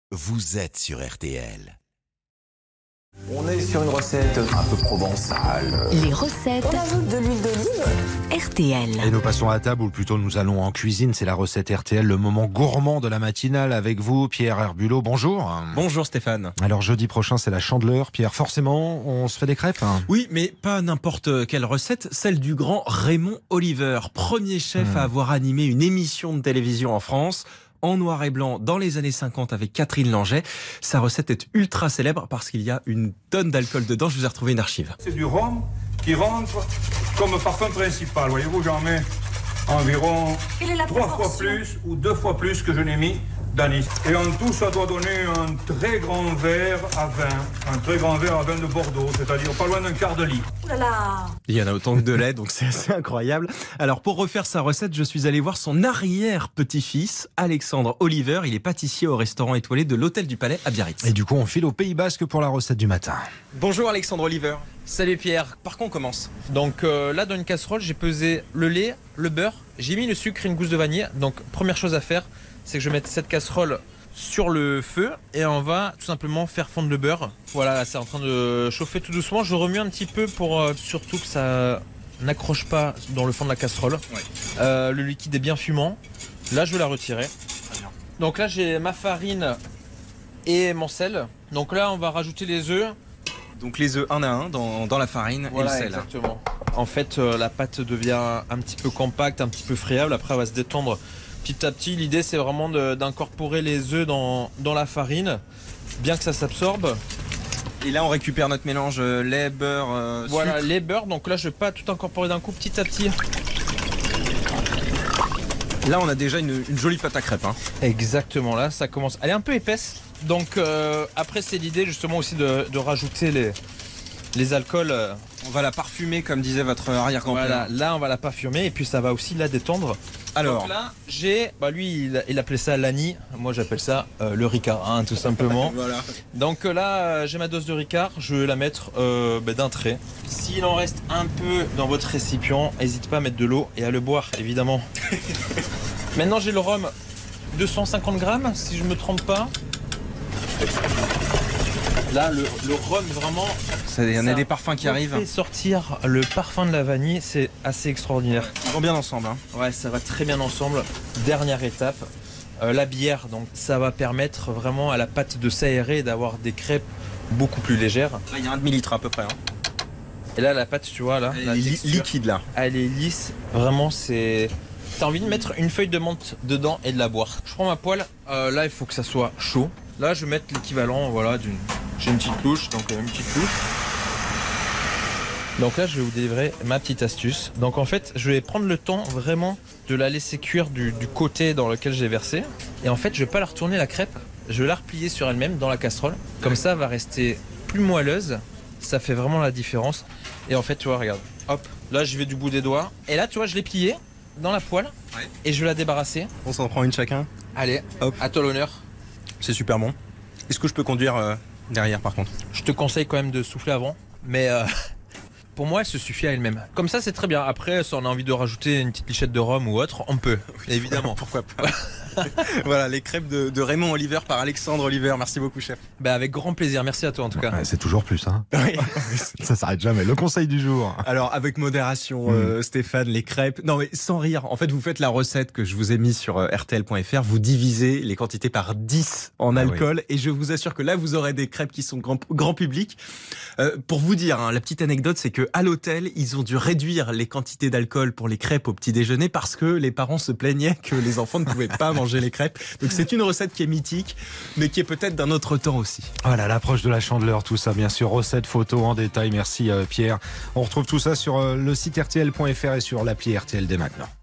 vous êtes sur RTL. On est sur une recette un peu provençale. Les recettes. On ajoute de l'huile d'olive. RTL. Et nous passons à table, ou plutôt nous allons en cuisine. C'est la recette RTL, le moment gourmand de la matinale avec vous, Pierre Herbulot. Bonjour. Bonjour Stéphane. Alors jeudi prochain, c'est la Chandeleur. Pierre, forcément, on se fait des crêpes. Oui, mais pas n'importe quelle recette, celle du grand Raymond Oliver, premier chef à avoir animé une émission de télévision en France, en noir et blanc dans les années 50 avec Catherine Langeais. Sa recette est ultra célèbre parce qu'il y a une tonne d'alcool dedans. Je vous ai retrouvé une archive. C'est du rhum qui rentre comme parfum principal. Voyez-vous, j'en mets environ 3 fois plus ou 2 fois plus que je n'ai mis d'anis. Et en tout, ça doit donner un très grand verre à vin. Un très grand verre à vin de Bordeaux, c'est-à-dire pas loin d'un quart de litre. Ouh là là. Il y en a autant que de lait, donc c'est assez incroyable. Alors pour refaire sa recette, je suis allé voir son arrière-petit-fils, Alexandre Oliver. Il est pâtissier au restaurant étoilé de l'Hôtel du Palais à Biarritz. Et du coup, on file au Pays Basque pour la recette du matin. Bonjour Alexandre Oliver. Salut Pierre. Par quoi on commence? Donc là dans une casserole j'ai pesé le lait, le beurre, j'ai mis le sucre et une gousse de vanille. Donc première chose à faire, c'est que je vais mettre cette casserole sur le feu et on va tout simplement faire fondre le beurre. Voilà, là, c'est en train de chauffer tout doucement. Je remue un petit peu pour surtout que ça n'accroche pas dans le fond de la casserole. Ouais. Le liquide est bien fumant. Là je vais la retirer. Donc là j'ai ma farine et mon sel. Donc là on va rajouter les œufs. Donc les œufs un à un dans la farine Voilà, et le sel. exactement. En fait, la pâte devient un petit peu compacte, un petit peu friable. Après, elle va se détendre petit à petit. L'idée, c'est vraiment d'incorporer les œufs dans la farine, bien que ça s'absorbe. Et là, on récupère notre mélange lait, beurre, Voilà, sucre. les beurres. Donc là, je vais pas tout incorporer d'un coup, petit à petit. Là, on a déjà une jolie pâte à crêpes. Hein. Exactement, là, ça commence. Elle est un peu épaisse. Donc après, c'est l'idée justement aussi de rajouter les alcools. On va la parfumer, comme disait votre arrière-grand-père. Voilà, là, on va la parfumer et puis ça va aussi la détendre. Alors, donc là, j'ai, lui, il appelait ça l'ani. Moi, j'appelle ça le Ricard, hein, tout simplement. voilà. Donc là, j'ai ma dose de Ricard. Je vais la mettre d'un trait. S'il en reste un peu dans votre récipient, n'hésitez pas à mettre de l'eau et à le boire, évidemment. Maintenant, j'ai le rhum, 250 grammes, si je ne me trompe pas. Là, le rhum, vraiment... Il y en a des parfums qui arrivent. fait sortir le parfum de la vanille, c'est assez extraordinaire. Ils vont bien ensemble. Hein. Ouais, ça va très bien ensemble. Dernière étape, la bière. Donc ça va permettre vraiment à la pâte de s'aérer et d'avoir des crêpes beaucoup plus légères. Là, il y a un demi-litre à peu près. Hein. Et là, la pâte, tu vois, là, Elle est liquide, là. elle est lisse. Vraiment, c'est... T'as envie de mettre une feuille de menthe dedans et de la boire. Je prends ma poêle. Là, il faut que ça soit chaud. Là, je vais mettre l'équivalent, voilà, d'une... J'ai une petite louche, donc une petite louche. Donc là, je vais vous délivrer ma petite astuce. Donc en fait, je vais prendre le temps vraiment de la laisser cuire du côté dans lequel j'ai versé. Et en fait, je vais pas la retourner la crêpe. Je vais la replier sur elle-même dans la casserole. Comme ça, elle va rester plus moelleuse. Ça fait vraiment la différence. Et en fait, tu vois, regarde. Hop, là, je vais du bout des doigts. Et là, tu vois, je l'ai pliée dans la poêle. Ouais. Et je vais la débarrasser. On s'en prend une chacun. Allez, Hop. à toi l'honneur. C'est super bon. Est-ce que je peux conduire derrière, par contre? Je te conseille quand même de souffler avant. Mais pour moi, elle se suffit à elle-même. Comme ça, c'est très bien. Après, si on a envie de rajouter une petite lichette de rhum ou autre, on peut. Évidemment. Pourquoi pas. Voilà, les crêpes de Raymond Oliver par Alexandre Oliver. Merci beaucoup, chef. Bah, avec grand plaisir. Merci à toi en tout cas. Ouais, c'est toujours plus, hein. Oui. Ça s'arrête jamais. Le conseil du jour. Alors, avec modération, Stéphane, les crêpes. Non, mais sans rire. En fait, vous faites la recette que je vous ai mise sur rtl.fr. Vous divisez les quantités par 10 en alcool. Et je vous assure que là, vous aurez des crêpes qui sont grand public. Pour vous dire, hein, la petite anecdote, c'est que à l'hôtel, ils ont dû réduire les quantités d'alcool pour les crêpes au petit déjeuner parce que les parents se plaignaient que les enfants ne pouvaient pas manger les crêpes. Donc c'est une recette qui est mythique, mais qui est peut-être d'un autre temps aussi. Voilà, l'approche de la Chandeleur, tout ça, bien sûr. Recettes, photos en détail. Merci Pierre. On retrouve tout ça sur le site rtl.fr et sur l'appli RTL dès maintenant.